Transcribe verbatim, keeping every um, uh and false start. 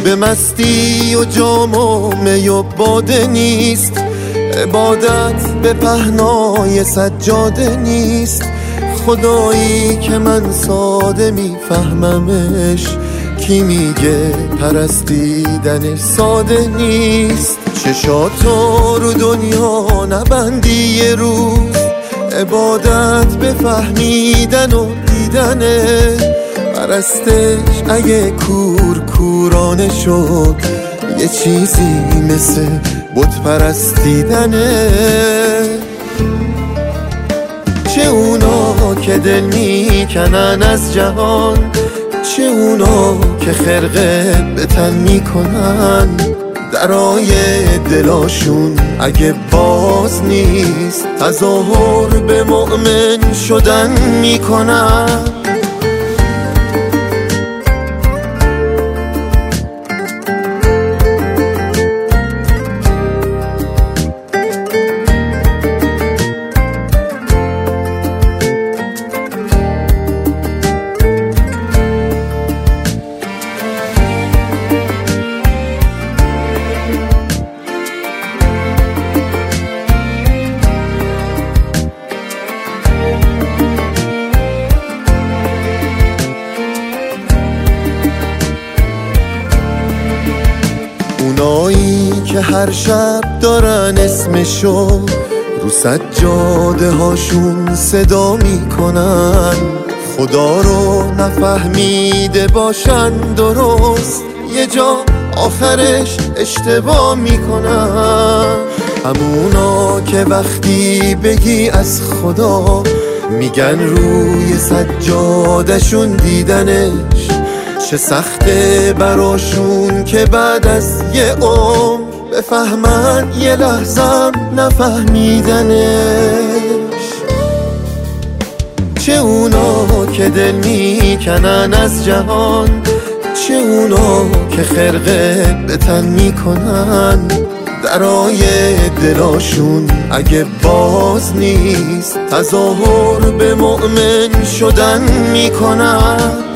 به مستی و جام و می و باده نیست، عبادت به پهنای سجاده نیست. خدایی که من ساده میفهممش، کی میگه پرستیدنش ساده نیست. چشاتو رو دنیا نبندی یه روز، عبادت به فهمیدن و دیدنه. پرستش اگه کور کورانه شد، یه چیزی مثل بت پرستیدنه. چه اونا که دل میکنن از جهان، چه اونا که خرقه به تن میکنن. درای دلاشون اگه باز نیست، تظاهر به مؤمن شدن میکنن. اونایی که هر شب دارن اسمشو رو سجاده هاشون صدا میکنن، خدا رو نفهمیده باشن درست، یه جا آخرش اشتباه میکنن. همونا که وقتی بگی از خدا، میگن روی سجادهشون دیدنش چه سخته براشون، که بعد از یه عمر بفهمن یه لحظم نفهمیدنش. چه اونا که دل میکنن از جهان، چه اونا که خرقه به تن میکنن. درای دلاشون اگه باز نیست، تظاهر به مؤمن شدن میکنن.